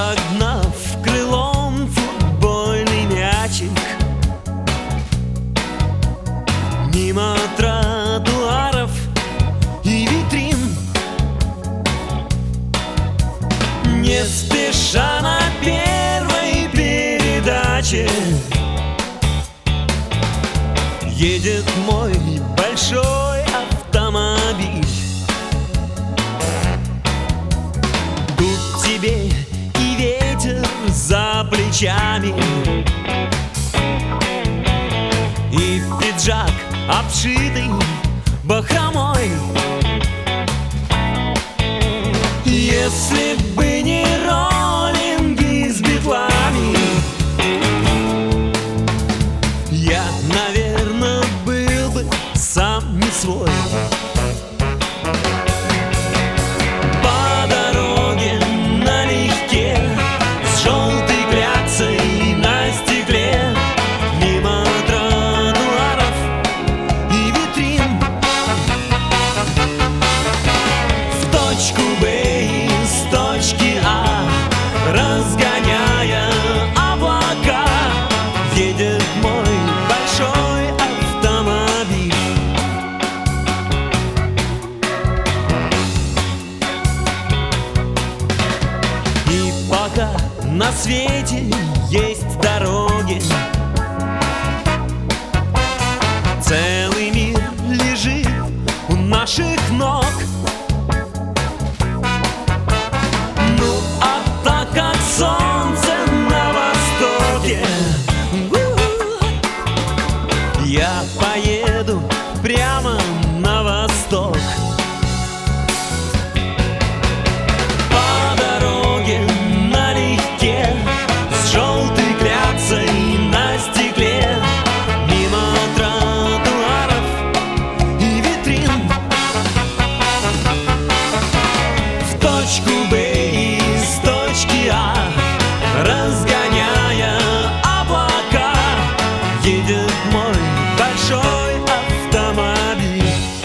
отогнав крылом футбольный мячик мимо тротуаров и витрин, не спеша на первой передаче едет мой большой автомобиль. Тут тебе и ветер за плечами, и пиджак, обшитый бахромой. Если бы не роллинги с битлами, я, наверное, был бы сам не свой. По дороге налегке, с желтой кляксой на стекле, мимо тротуаров и витрин, в точку Б из точки А, разгоняя облака, едет мой большой автомобиль. И пока на свете есть дороги, целый мир лежит у наших ног. Ну, а так как солнце на востоке, я поеду прямо на восток. По дороге налегке, с желтой кляксой на стекле, мимо тротуаров и витрин, в точку Б из точки А, разгоняя облака, едет мой большой автомобиль.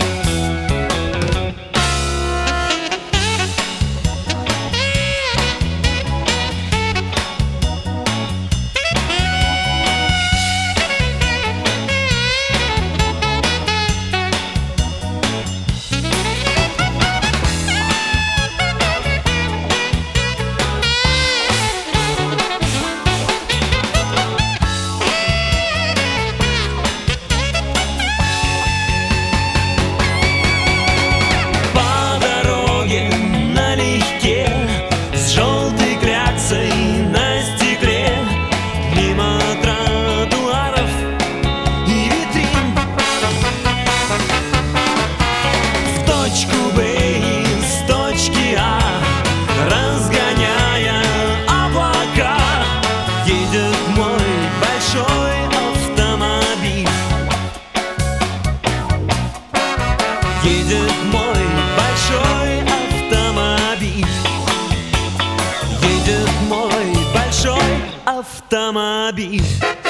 Едет мой большой автомобиль, едет мой большой автомобиль.